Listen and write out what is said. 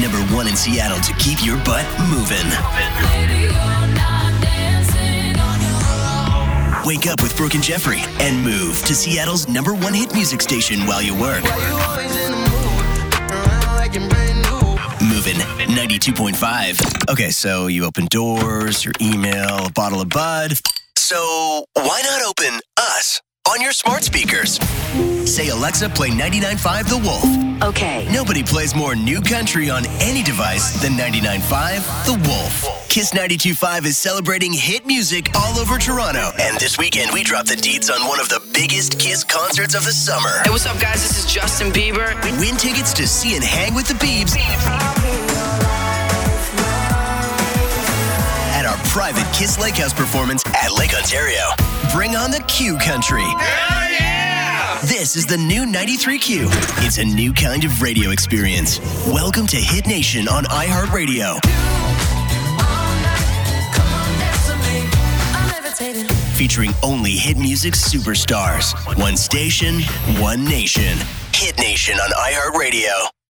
number one in Seattle to keep your butt moving. Wake up with Brooke and Jeffrey and move to Seattle's number one hit music station while you work. Moving 92.5. Okay, so you open doors, your email, a bottle of Bud. So why not open us on your smart speakers? Say, Alexa, play 99.5 The Wolf. Okay. Nobody plays more new country on any device than 99.5 The Wolf. Kiss 92.5 is celebrating hit music all over Toronto. And this weekend, we drop the deets on one of the biggest Kiss concerts of the summer. Hey, what's up, guys? This is Justin Bieber. Win tickets to see and hang with the Biebs at our private Kiss Lake House performance at Lake Ontario. Bring on the Q Country. Hell yeah! This is the new 93Q. It's a new kind of radio experience. Welcome to Hit Nation on iHeartRadio. Featuring only hit music superstars. One station, one nation. Hit Nation on iHeartRadio.